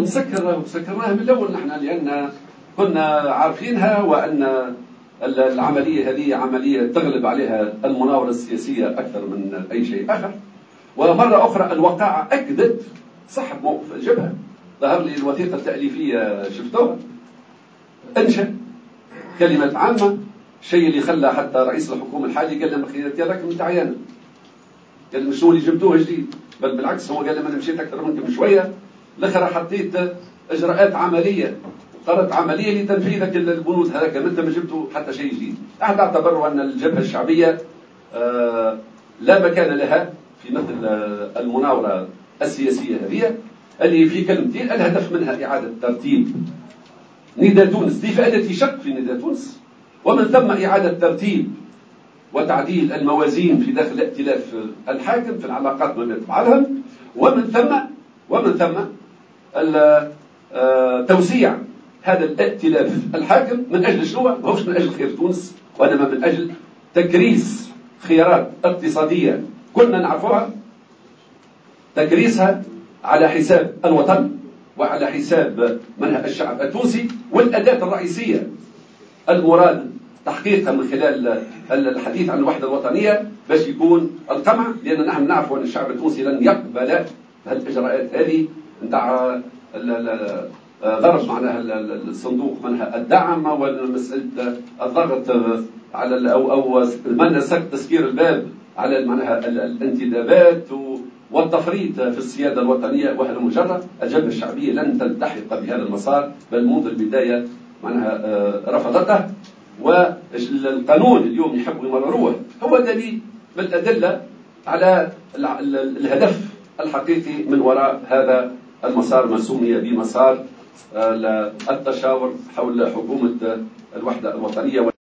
وسكرناها من الأول نحن، لأن كنا عارفينها، وأن العملية هذه عملية تغلب عليها المناورة السياسية أكثر من أي شيء آخر. ومرة أخرى الوقائع أكدت صحة موقف الجبهة. ظهر لي الوثيقة التأليفية شفتوها، أنشأ كلمة عامة، الشيء اللي خلى حتى رئيس الحكومة الحالي قال لهم خيرتي راكم نتاعي أنا، قال شنو اللي جبتوه جديد؟ بل بالعكس هو قال لهم أنا مشيت أكثر منكم شوية، الأخرى حطيت إجراءات عملية وقررت عملية لتنفيذ البنود هذاك، أنت ما جبتوا حتى شيء جديد. أحد اعتبروا أن الجبهة الشعبية لا مكان لها في مثل المناورة السياسية هذه، اللي في كلمتين الهدف منها إعادة ترتيب نداء تونس لإفادة شق في نداء تونس، ومن ثم إعادة ترتيب وتعديل الموازين في داخل ائتلاف الحاكم في العلاقات ما بين بعضهم، ومن ثم توسيع هذا الائتلاف الحاكم من أجل شنو؟ ماهوش من أجل خير تونس، وإنما من أجل تكريس خيارات اقتصادية كنا نعرفها، تكريسها على حساب الوطن وعلى حساب منهج الشعب التونسي. والأداة الرئيسية المراد تحقيقها من خلال الحديث عن الوحدة الوطنية باش يكون القمع، لأن نحن نعرف أن الشعب التونسي لن يقبل هالإجراءات هذه نتاع ضرب معناها الصندوق منها الدعم، ومسألة الضغط على أو منع تسكير الباب على معناها الانتدابات والتفريط في السيادة الوطنية وهذا مجرد. الجبهة الشعبية لن تلتحق بهذا المسار، بل منذ البداية معناها رفضته. والقانون اليوم يحبوا يمرروه هو دليل من الأدلة على الهدف الحقيقي من وراء هذا المسار، ما سمي بمسار التشاور حول حكومة الوحدة الوطنية.